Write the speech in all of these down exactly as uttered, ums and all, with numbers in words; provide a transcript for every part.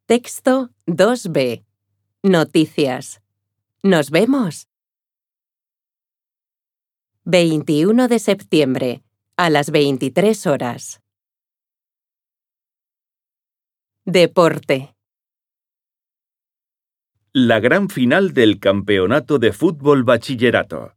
Texto dos be. Noticias. Nos vemos. veintiuno de septiembre, a las veintitrés horas. Deporte. La gran final del Campeonato de Fútbol Bachillerato.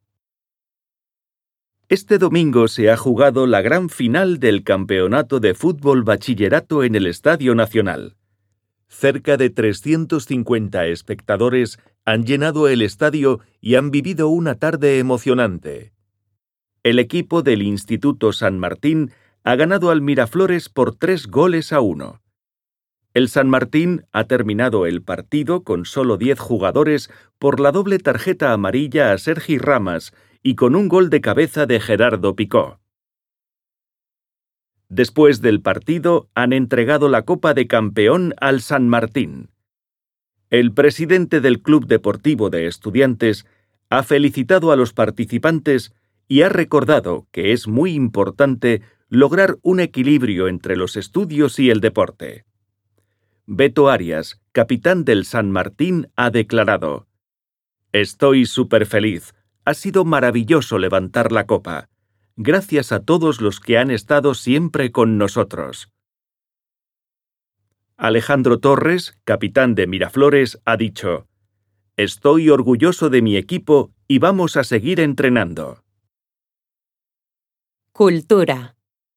Este domingo se ha jugado la gran final del Campeonato de Fútbol Bachillerato en el Estadio Nacional. Cerca de trescientos cincuenta espectadores han llenado el estadio y han vivido una tarde emocionante. El equipo del Instituto San Martín ha ganado al Miraflores por tres goles a uno. El San Martín ha terminado el partido con solo diez jugadores por la doble tarjeta amarilla a Sergi Ramas y con un gol de cabeza de Gerardo Picó. Después del partido han entregado la Copa de Campeón al San Martín. El presidente del Club Deportivo de Estudiantes ha felicitado a los participantes y ha recordado que es muy importante lograr un equilibrio entre los estudios y el deporte. Beto Arias, capitán del San Martín, ha declarado: «Estoy súper feliz. Ha sido maravilloso levantar la copa. Gracias a todos los que han estado siempre con nosotros». Alejandro Torres, capitán de Miraflores, ha dicho: «Estoy orgulloso de mi equipo y vamos a seguir entrenando». Cultura.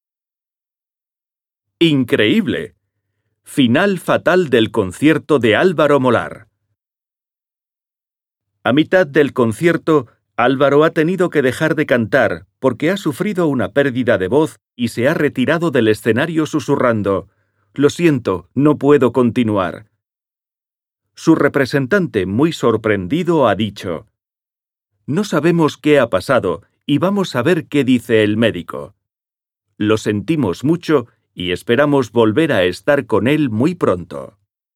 ¡Increíble! Final fatal del concierto de Álvaro Molar. A mitad del concierto, Álvaro ha tenido que dejar de cantar porque ha sufrido una pérdida de voz y se ha retirado del escenario susurrando: «Lo siento, no puedo continuar». Su representante, muy sorprendido, ha dicho: «No sabemos qué ha pasado y vamos a ver qué dice el médico. Lo sentimos mucho y esperamos volver a estar con él muy pronto».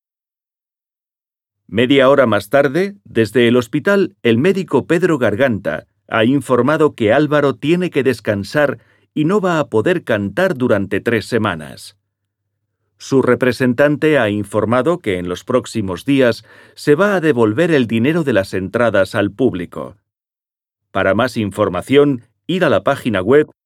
Media hora más tarde, desde el hospital, el médico Pedro Garganta ha informado que Álvaro tiene que descansar y no va a poder cantar durante tres semanas. Su representante ha informado que en los próximos días se va a devolver el dinero de las entradas al público. Para más información, ir a la página web